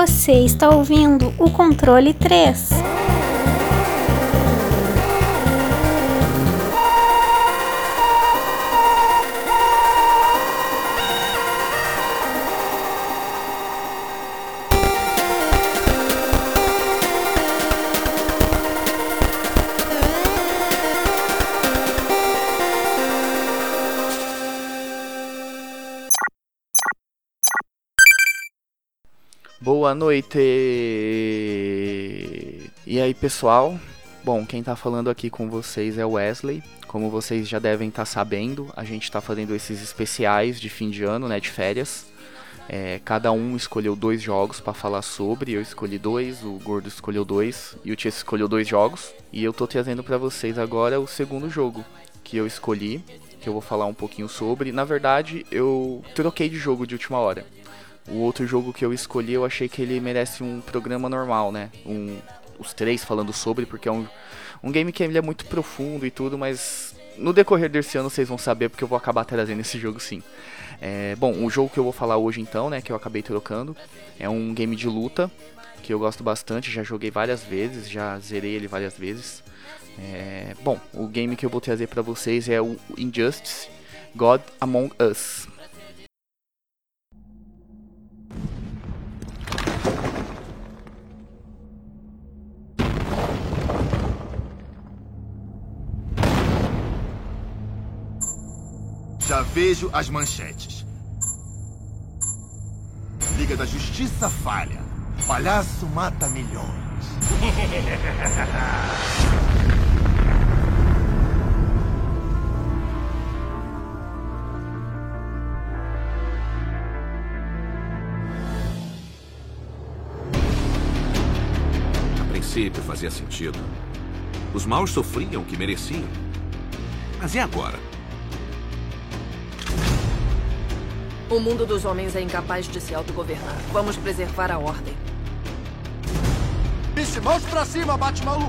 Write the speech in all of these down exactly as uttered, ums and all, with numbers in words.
Você está ouvindo o Controle três. Boa noite! E aí, pessoal? Bom, quem tá falando aqui com vocês é o Wesley. Como vocês já devem estar sabendo, a gente tá fazendo esses especiais de fim de ano, né, de férias. É, cada um escolheu dois jogos pra falar sobre. Eu escolhi dois, o Gordo escolheu dois e o Tia escolheu dois jogos. E eu tô trazendo pra vocês agora o segundo jogo que eu escolhi, que eu vou falar um pouquinho sobre. Na verdade, eu troquei de jogo de última hora. O outro jogo que eu escolhi, eu achei que ele merece um programa normal, né? Um, os três falando sobre, porque é um, um game que ele é muito profundo e tudo, mas no decorrer desse ano vocês vão saber, porque eu vou acabar trazendo esse jogo sim. É, bom, o jogo que eu vou falar hoje então, né, que eu acabei trocando, é um game de luta, que eu gosto bastante, já joguei várias vezes, já zerei ele várias vezes. É, bom, o game que eu vou trazer pra vocês é o Injustice God Among Us. Já vejo as manchetes. Liga da Justiça falha. Palhaço mata milhões. A princípio fazia sentido. Os maus sofriam o que mereciam. Mas e agora? O mundo dos homens é incapaz de se autogovernar. Vamos preservar a ordem. Vixe, mãos pra cima, bate-maluco!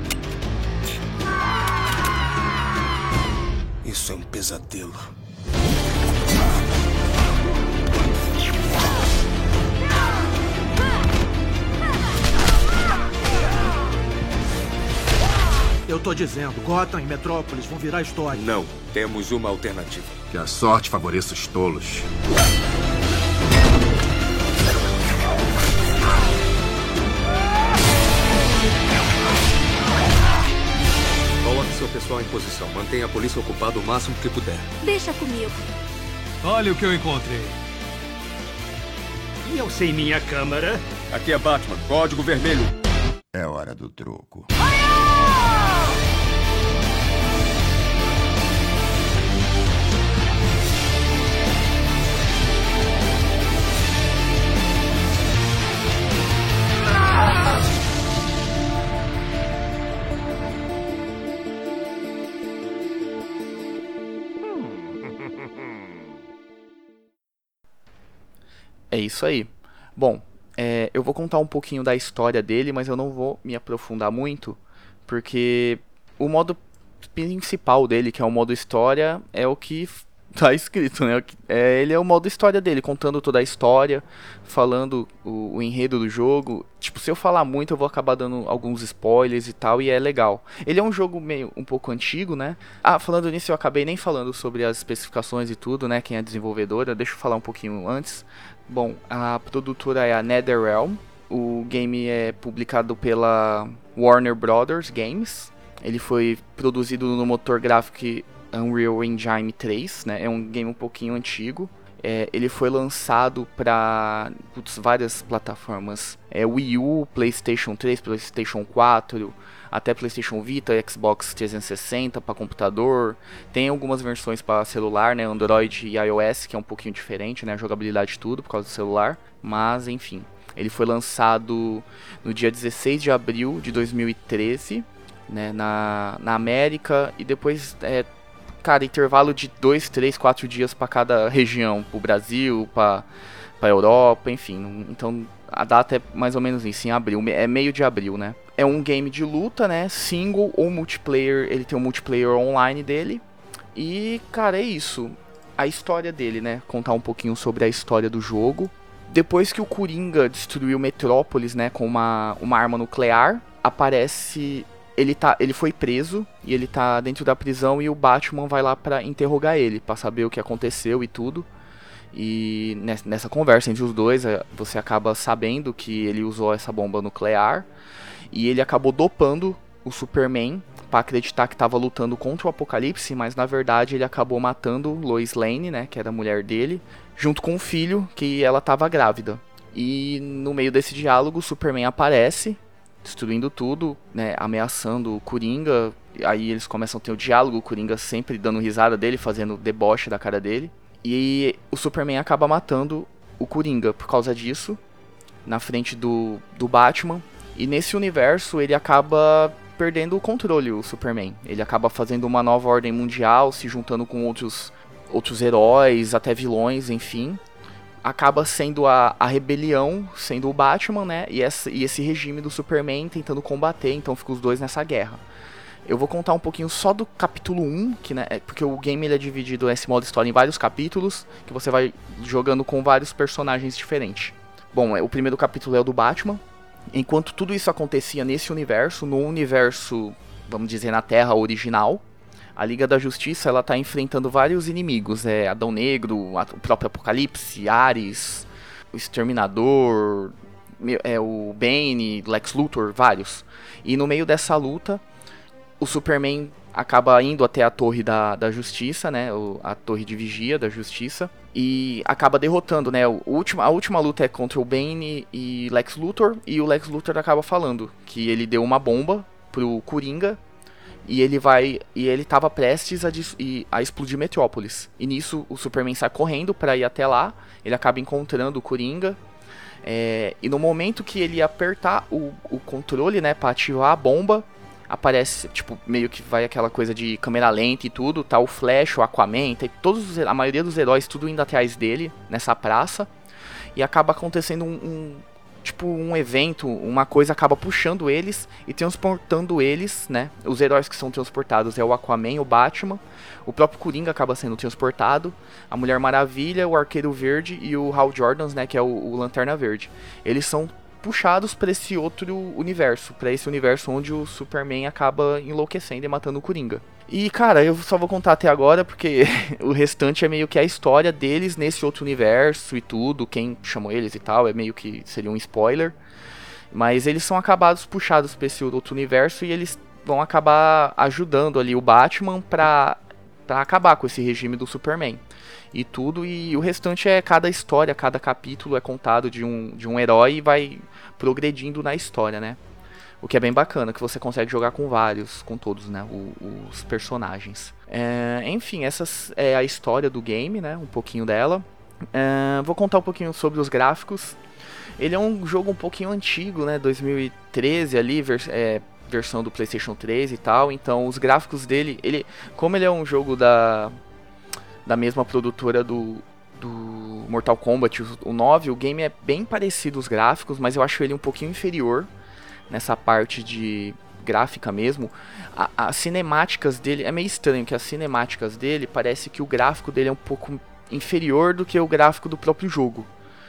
Isso é um pesadelo. Eu tô dizendo, Gotham e Metrópolis vão virar história. Não, temos uma alternativa. Que a sorte favoreça os tolos. Coloque seu pessoal em posição. Mantenha a polícia ocupada o máximo que puder. Deixa comigo. Olha o que eu encontrei. E eu sem minha câmera? Aqui é Batman, código vermelho. É hora do troco. É isso aí. Bom, é, eu vou contar um pouquinho da história dele, mas eu não vou me aprofundar muito, porque o modo principal dele, que é o modo história, é o que tá escrito, né? É, ele é o modo história dele, contando toda a história, falando o, o enredo do jogo. Tipo, se eu falar muito, eu vou acabar dando alguns spoilers e tal, e é legal. Ele é um jogo meio um pouco antigo, né? Ah, falando nisso, eu acabei nem falando sobre as especificações e tudo, né? Quem é desenvolvedora, deixa eu falar um pouquinho antes. Bom, a produtora é a NetherRealm. O game é publicado pela Warner Brothers Games. Ele foi produzido no motor gráfico Unreal Engine três, né? É um game um pouquinho antigo. É, ele foi lançado para várias plataformas. É, Wii U, PlayStation três, PlayStation quatro, até PlayStation Vita, Xbox trezentos e sessenta para computador. Tem algumas versões para celular, né? Android e iOS, que é um pouquinho diferente, né? A jogabilidade e tudo por causa do celular. Mas, enfim, ele foi lançado no dia dezesseis de abril de dois mil e treze, né? Na, na América, e depois... É, cara, intervalo de dois, três, quatro dias para cada região, pro Brasil, para para Europa, enfim. Então a data é mais ou menos isso, em abril, é meio de abril, né? É um game de luta, né? Single ou multiplayer, ele tem o multiplayer online dele. E, cara, é isso. A história dele, né? Contar um pouquinho sobre a história do jogo. depois que o Coringa destruiu Metrópolis, né, com uma, uma arma nuclear, aparece... Ele, tá, ele foi preso e ele tá dentro da prisão e o Batman vai lá pra interrogar ele, pra saber o que aconteceu e tudo. E nessa conversa entre os dois, você acaba sabendo que ele usou essa bomba nuclear e ele acabou dopando o Superman pra acreditar que tava lutando contra o Apocalipse, mas na verdade ele acabou matando Lois Lane, né, que era a mulher dele, junto com o filho, que ela tava grávida. E no meio desse diálogo o Superman aparece, destruindo tudo, né, ameaçando o Coringa. Aí eles começam a ter o diálogo, o Coringa sempre dando risada dele, fazendo deboche da cara dele. E o Superman acaba matando o Coringa por causa disso, na frente do, do Batman. E nesse universo ele acaba perdendo o controle, o Superman. Ele acaba fazendo uma nova ordem mundial, se juntando com outros, outros heróis, até vilões, enfim. Acaba sendo a, a rebelião, sendo o Batman, né? E, essa, e esse regime do Superman tentando combater, então ficam os dois nessa guerra. Eu vou contar um pouquinho só do capítulo um, que, né, porque o game ele é dividido, esse modo história, em vários capítulos, que você vai jogando com vários personagens diferentes. Bom, o primeiro capítulo é o do Batman. Enquanto tudo isso acontecia nesse universo, no universo, vamos dizer, na Terra original, a Liga da Justiça ela tá enfrentando vários inimigos, é Adão Negro, o próprio Apocalipse, Ares, o Exterminador, é, o Bane, Lex Luthor, vários. E no meio dessa luta, o Superman acaba indo até a Torre da, da Justiça, né, a Torre de Vigia da Justiça, e acaba derrotando, né, o último, a última luta é contra o Bane e Lex Luthor, e o Lex Luthor acaba falando que ele deu uma bomba pro Coringa, e ele vai e ele tava prestes a, a explodir Metrópolis. E nisso o Superman sai correndo para ir até lá. Ele acaba encontrando o Coringa. É, e no momento que ele apertar o, o controle, né, para ativar a bomba, aparece, tipo, meio que vai aquela coisa de câmera lenta e tudo. Tá o Flash, o Aquaman, tem todos os, a maioria dos heróis tudo indo atrás dele nessa praça. E acaba acontecendo um, um tipo um evento, uma coisa acaba puxando eles e transportando eles, né? Os heróis que são transportados é o Aquaman, o Batman, o próprio Coringa acaba sendo transportado, a Mulher Maravilha, o Arqueiro Verde e o Hal Jordan, né, que é o, o Lanterna Verde. Eles são puxados para esse outro universo, para esse universo onde o Superman acaba enlouquecendo e matando o Coringa. E, cara, eu só vou contar até agora porque o restante é meio que a história deles nesse outro universo e tudo, quem chamou eles e tal, é meio que seria um spoiler. Mas eles são acabados puxados para esse outro universo e eles vão acabar ajudando ali o Batman pra, pra acabar com esse regime do Superman. E tudo, e o restante é cada história, cada capítulo é contado de um, de um herói e vai progredindo na história, né? O que é bem bacana, que você consegue jogar com vários, com todos, né, o, os personagens. É, enfim, essa é a história do game, né, um pouquinho dela. É, vou contar um pouquinho sobre os gráficos. Ele é um jogo um pouquinho antigo, né, dois mil e treze ali, vers é, versão do PlayStation três e tal. Então os gráficos dele, ele, como ele é um jogo da, da mesma produtora do, do Mortal Kombat, o nove, o game é bem parecido os gráficos, mas eu acho ele um pouquinho inferior nessa parte de gráfica mesmo. A, as cinemáticas dele, é meio estranho que as cinemáticas dele, parece que o gráfico dele é um pouco inferior do que o gráfico do próprio jogo.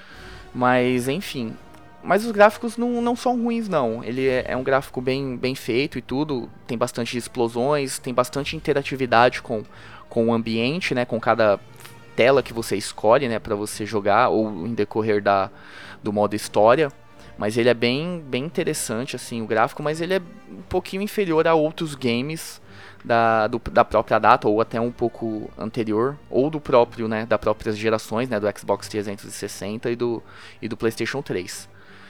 Mas, enfim. Mas os gráficos não, não são ruins, não. Ele é, é um gráfico bem, bem feito e tudo. Tem bastante explosões, tem bastante interatividade com, com o ambiente, né? Com cada tela que você escolhe, né? Pra você jogar, ou em decorrer da, do modo história. Mas ele é bem, bem interessante, assim, o gráfico, mas ele é um pouquinho inferior a outros games da, do, da própria data, ou até um pouco anterior, ou do próprio, né, das próprias gerações, né, do Xbox trezentos e sessenta e do, e do PlayStation três.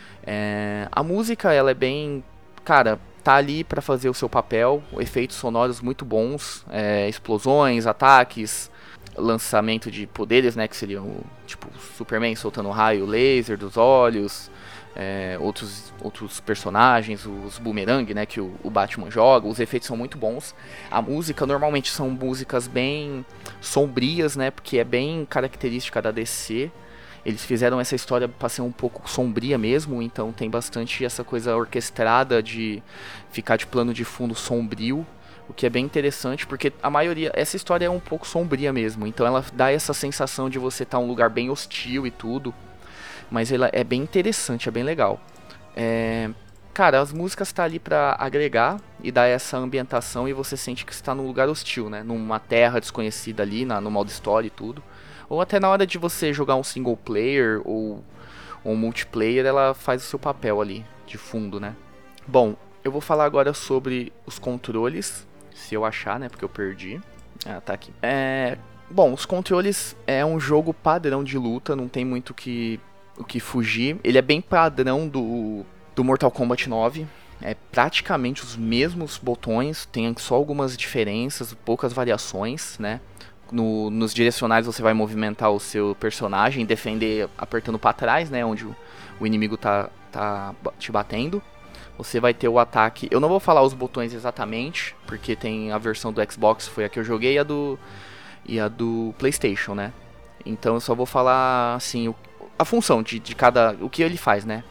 É, a música, ela é bem, cara, tá ali pra fazer o seu papel, efeitos sonoros muito bons, é, explosões, ataques, lançamento de poderes, né, que seriam, tipo, Superman soltando raio laser dos olhos. É, outros, outros personagens, os boomerang, né, que o, o Batman joga, os efeitos são muito bons. A música normalmente são músicas bem sombrias, né, porque é bem característica da D C. Eles fizeram essa história para ser um pouco sombria mesmo, então tem bastante essa coisa orquestrada de ficar de plano de fundo sombrio, o que é bem interessante, porque a maioria, essa história é um pouco sombria mesmo, então ela dá essa sensação de você estar em um lugar bem hostil e tudo. Mas ela é bem interessante, é bem legal. É... Cara, as músicas tá ali pra agregar e dar essa ambientação e você sente que está num lugar hostil, né? Numa terra desconhecida ali, na, no modo história e tudo. Ou até na hora de você jogar um single player ou um multiplayer, ela faz o seu papel ali, de fundo, né? Bom, eu vou falar agora sobre os controles, se eu achar, né? Porque eu perdi. Ah, tá aqui. É... Bom, os controles é um jogo padrão de luta, não tem muito que, o que fugir. Ele é bem padrão do... do Mortal Kombat nove, é praticamente os mesmos botões, tem só algumas diferenças, poucas variações, né? No, nos direcionais você vai movimentar o seu personagem, defender apertando para trás, né? Onde o, o inimigo tá, tá te batendo. Você vai ter o ataque, eu não vou falar os botões exatamente, porque tem a versão do Xbox, foi a que eu joguei, e a do, e a do PlayStation, né? Então eu só vou falar, assim, o, a função de, de cada, o que ele faz, né?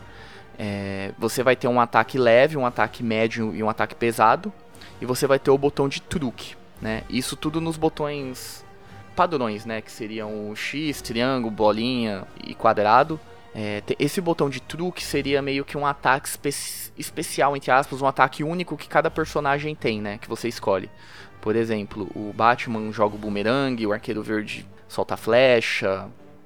É, você vai ter um ataque leve, um ataque médio e um ataque pesado. E você vai ter o botão de truque, né? Isso tudo nos botões padrões, né? Que seriam o X, triângulo, bolinha e quadrado. É, esse botão de truque seria meio que um ataque espe especial, entre aspas, um ataque único que cada personagem tem, né? Que você escolhe. Por exemplo, o Batman joga o boomerang, o Arqueiro Verde solta a flecha...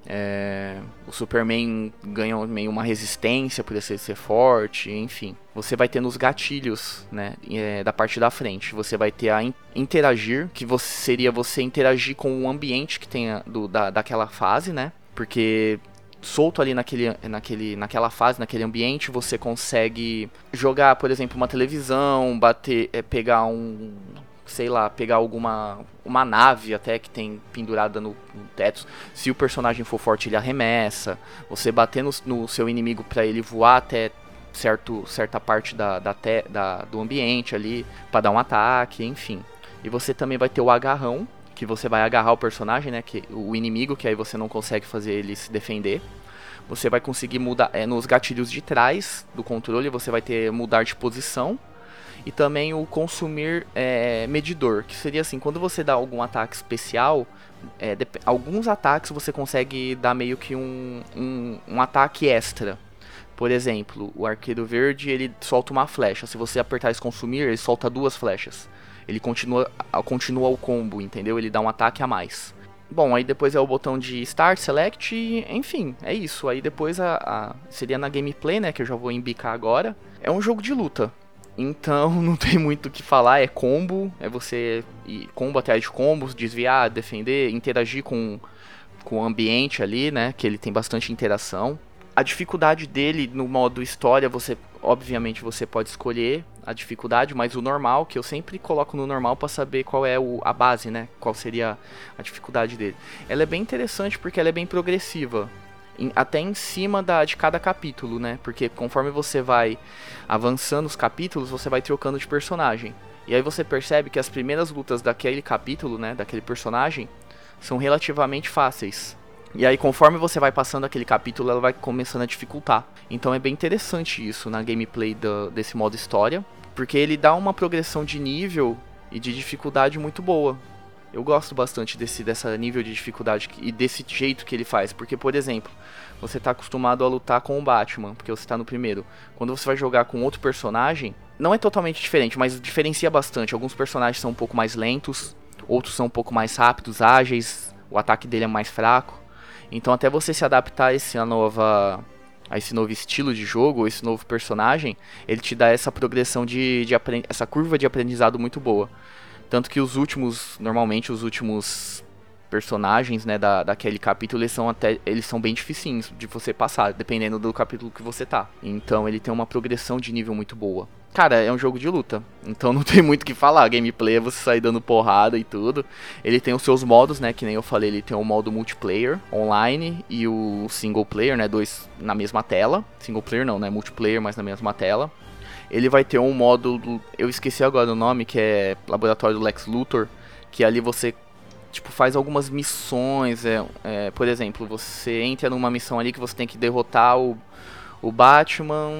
É, o Superman ganha meio uma resistência por ele ser forte, enfim. Você vai ter nos gatilhos, né, é, da parte da frente. Você vai ter a in interagir, que você, seria você interagir com o ambiente que tem a, do, da, daquela fase, né? Porque solto ali naquele, naquele, naquela fase, naquele ambiente, você consegue jogar, por exemplo, uma televisão, bater, é, pegar um... sei lá, pegar alguma uma nave até que tem pendurada no, no teto. Se o personagem for forte, ele arremessa. Você bater no, no seu inimigo para ele voar até certo, certa parte da, da, te, da, do ambiente ali para dar um ataque, enfim. E você também vai ter o agarrão, que você vai agarrar o personagem, né, que, o inimigo, que aí você não consegue fazer ele se defender. Você vai conseguir mudar é, nos gatilhos de trás do controle, você vai ter mudar de posição. E também o consumir é, medidor, que seria assim, quando você dá algum ataque especial, é, alguns ataques você consegue dar meio que um, um, um ataque extra. Por exemplo, o Arqueiro Verde, ele solta uma flecha, se você apertar esse consumir, ele solta duas flechas. Ele continua, continua o combo, entendeu? Ele dá um ataque a mais. Bom, aí depois é o botão de Start, Select, e, enfim, é isso. Aí depois a, a, seria na gameplay, né, que eu já vou embicar agora. É um jogo de luta. Então não tem muito o que falar, é combo, é você ir combo atrás de combos, desviar, defender, interagir com, com o ambiente ali, né, que ele tem bastante interação. A dificuldade dele no modo história, você obviamente você pode escolher a dificuldade, mas o normal, que eu sempre coloco no normal para saber qual é o, a base, né, qual seria a dificuldade dele. Ela é bem interessante porque ela é bem progressiva. Em, até em cima da, de cada capítulo, né? Porque conforme você vai avançando os capítulos, você vai trocando de personagem. E aí você percebe que as primeiras lutas daquele capítulo, né? Daquele personagem, são relativamente fáceis. E aí conforme você vai passando aquele capítulo, ela vai começando a dificultar. Então é bem interessante isso na gameplay do, desse modo história. Porque ele dá uma progressão de nível e de dificuldade muito boa. Eu gosto bastante desse dessa nível de dificuldade e desse jeito que ele faz. Porque, por exemplo, você está acostumado a lutar com o Batman, porque você está no primeiro. Quando você vai jogar com outro personagem, não é totalmente diferente, mas diferencia bastante. Alguns personagens são um pouco mais lentos, outros são um pouco mais rápidos, ágeis. O ataque dele é mais fraco. Então até você se adaptar a, esse, a, nova, a esse novo estilo de jogo, esse novo personagem, ele te dá essa progressão de, de essa curva de aprendizado muito boa. Tanto que os últimos, normalmente os últimos personagens, né, da, daquele capítulo, eles são, até, eles são bem dificinhos de você passar, dependendo do capítulo que você tá. Então ele tem uma progressão de nível muito boa. Cara, é um jogo de luta, então não tem muito o que falar. Gameplay é você sair dando porrada e tudo. Ele tem os seus modos, né, que nem eu falei, ele tem o modo multiplayer, online, e o single player, né, dois na mesma tela. Single player não, né, multiplayer, mas na mesma tela. Ele vai ter um modo, eu esqueci agora o nome, que é Laboratório do Lex Luthor, que ali você tipo, faz algumas missões, é, é, por exemplo, você entra numa missão ali que você tem que derrotar o, o Batman,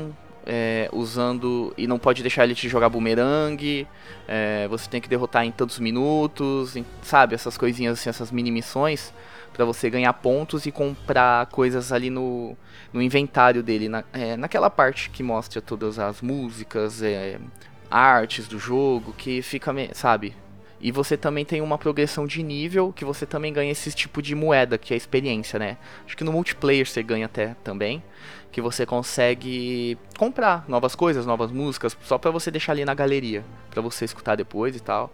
é, usando... E não pode deixar ele te jogar bumerangue. É, você tem que derrotar em tantos minutos, em, sabe? Essas coisinhas assim, essas mini missões, pra você ganhar pontos e comprar coisas ali no, no inventário dele. Na, é, naquela parte que mostra todas as músicas, é, artes do jogo, que fica, sabe? E você também tem uma progressão de nível, que você também ganha esse tipo de moeda, que é a experiência, né? Acho que no multiplayer você ganha até também, que você consegue comprar novas coisas, novas músicas, só pra você deixar ali na galeria, pra você escutar depois e tal.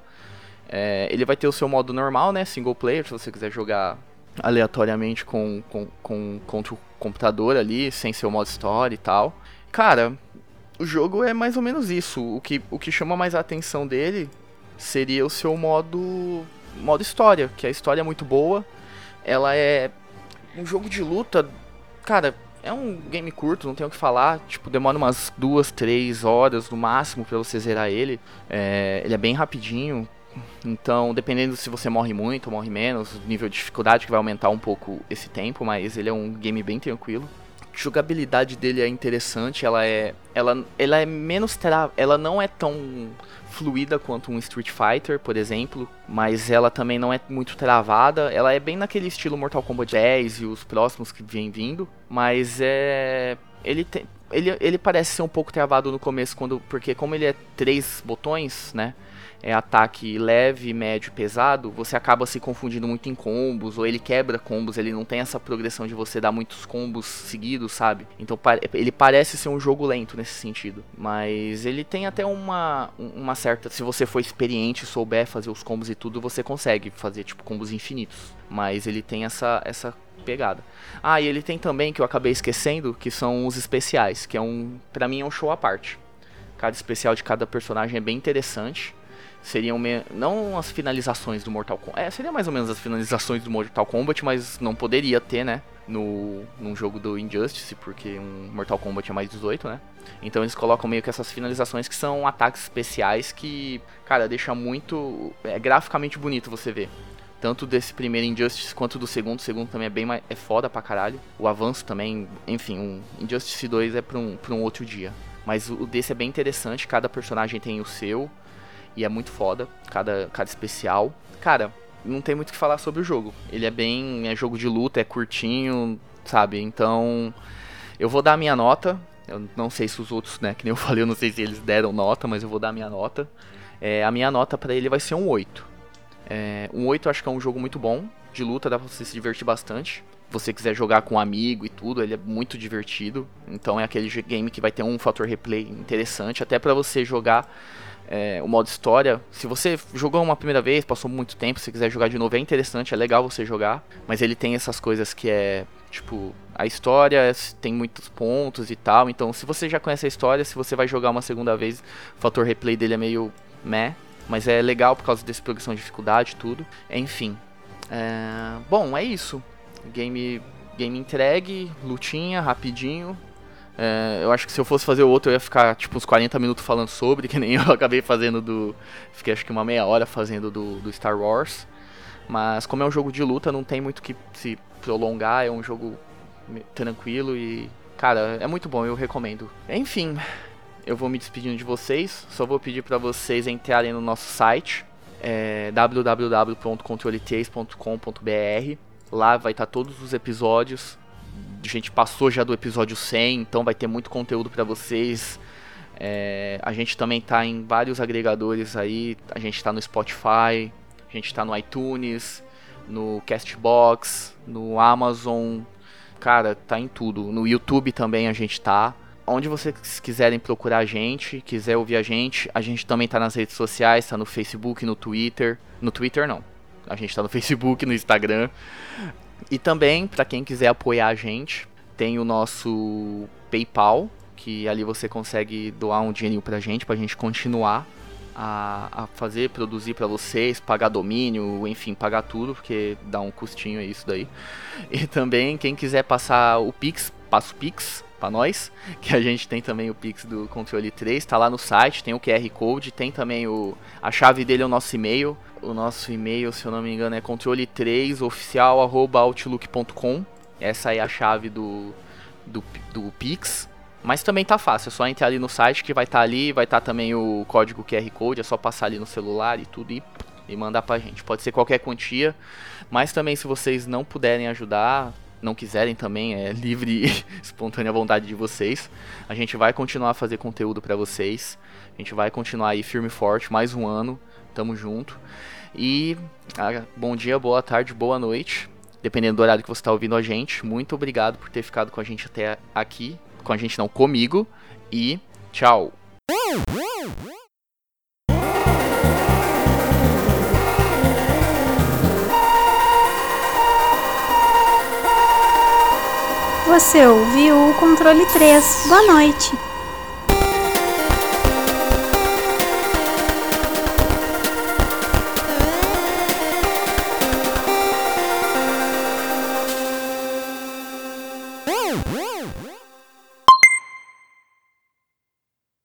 É, ele vai ter o seu modo normal, né? Single player, se você quiser jogar aleatoriamente com, com, com, contra o computador ali, sem seu modo história e tal. Cara, o jogo é mais ou menos isso. O que, o que chama mais a atenção dele seria o seu modo modo história, que a história é muito boa. Ela é um jogo de luta, cara, é um game curto, não tenho o que falar. Tipo, demora umas duas, três horas no máximo pra você zerar ele. É, ele é bem rapidinho. Então, dependendo se você morre muito ou morre menos, o nível de dificuldade que vai aumentar um pouco esse tempo, mas ele é um game bem tranquilo. A jogabilidade dele é interessante, ela é ela, ela é menos tra... ela não é tão fluida quanto um Street Fighter, por exemplo, mas ela também não é muito travada. Ela é bem naquele estilo Mortal Kombat dez e os próximos que vem vindo, mas é ele tem ele, ele parece ser um pouco travado no começo, quando porque como ele é três botões, né? É ataque leve, médio, pesado, você acaba se confundindo muito em combos, ou ele quebra combos, ele não tem essa progressão de você dar muitos combos seguidos, sabe? Então ele parece ser um jogo lento nesse sentido, mas ele tem até uma, uma certa... Se você for experiente e souber fazer os combos e tudo, você consegue fazer tipo combos infinitos, mas ele tem essa, essa pegada. Ah, e ele tem também, que eu acabei esquecendo, que são os especiais, que é um... pra mim é um show à parte. Cada especial de cada personagem é bem interessante. Seriam me... não as finalizações do Mortal Kombat. É, seria mais ou menos as finalizações do Mortal Kombat, mas não poderia ter, né? No num jogo do Injustice, porque um Mortal Kombat é mais dezoito, né? Então eles colocam meio que essas finalizações que são ataques especiais que, cara, deixa muito... É graficamente bonito você ver. Tanto desse primeiro Injustice quanto do segundo. O segundo também é bem mais... é foda pra caralho. O avanço também, enfim, um Injustice dois é pra um, pra um outro dia. Mas o desse é bem interessante, cada personagem tem o seu. E é muito foda, cada, cada especial. Cara, não tem muito o que falar sobre o jogo. Ele é bem... é jogo de luta, é curtinho, sabe? Então, eu vou dar a minha nota. Eu não sei se os outros, né? Que nem eu falei, eu não sei se eles deram nota, mas eu vou dar a minha nota. É, a minha nota pra ele vai ser um oito. É, um oito eu acho que é um jogo muito bom. De luta, dá pra você se divertir bastante. Se você quiser jogar com um amigo e tudo, ele é muito divertido. Então é aquele game que vai ter um fator replay interessante. Até pra você jogar... É, o modo história, se você jogou uma primeira vez, passou muito tempo, se quiser jogar de novo é interessante, é legal você jogar, mas ele tem essas coisas que é, tipo, a história tem muitos pontos e tal, então se você já conhece a história, se você vai jogar uma segunda vez, o fator replay dele é meio meh, mas é legal por causa dessa progressão de dificuldade e tudo, enfim. É, bom, é isso, game, game entregue, lutinha, rapidinho. É, eu acho que se eu fosse fazer o outro eu ia ficar tipo uns quarenta minutos falando sobre, que nem eu acabei fazendo do... Fiquei acho que uma meia hora fazendo do, do Star Wars. Mas como é um jogo de luta, não tem muito que se prolongar, é um jogo tranquilo e... Cara, é muito bom, eu recomendo. Enfim, eu vou me despedindo de vocês, só vou pedir pra vocês entrarem no nosso site, é, w w w ponto controle três ponto com ponto b r. Lá vai estar todos os episódios. A gente passou já do episódio cem, então vai ter muito conteúdo pra vocês. É, a gente também tá em vários agregadores aí. A gente tá no Spotify, a gente tá no iTunes, no Castbox, no Amazon. Cara, tá em tudo. No YouTube também a gente tá. Onde vocês quiserem procurar a gente, quiser ouvir a gente, a gente também tá nas redes sociais, tá no Facebook, no Twitter. No Twitter não. A gente tá no Facebook, no Instagram. E também, pra quem quiser apoiar a gente, tem o nosso PayPal, que ali você consegue doar um dinheirinho pra gente, pra gente continuar a, a fazer, produzir pra vocês, pagar domínio, enfim, pagar tudo, porque dá um custinho aí isso daí. E também, quem quiser passar o Pix, passa o Pix pra nós, que a gente tem também o Pix do Controle três, tá lá no site, tem o Q R Code, tem também o... a chave dele é o nosso e-mail. O nosso e-mail, se eu não me engano, é controle três oficial arroba outlook ponto com. Essa é a chave do, do, do Pix. Mas também tá fácil, é só entrar ali no site que vai estar tá ali, vai estar tá também o código Q R Code, é só passar ali no celular e tudo e, e mandar pra gente. Pode ser qualquer quantia, mas também se vocês não puderem ajudar, não quiserem também, é livre e espontânea vontade de vocês. A gente vai continuar a fazer conteúdo pra vocês, a gente vai continuar aí firme e forte, mais um ano, tamo junto. E ah, bom dia, boa tarde, boa noite, dependendo do horário que você tá ouvindo a gente. Muito obrigado por ter ficado com a gente até aqui. Com a gente não, comigo. E tchau. Você ouviu o Controle três. Boa noite. Woo!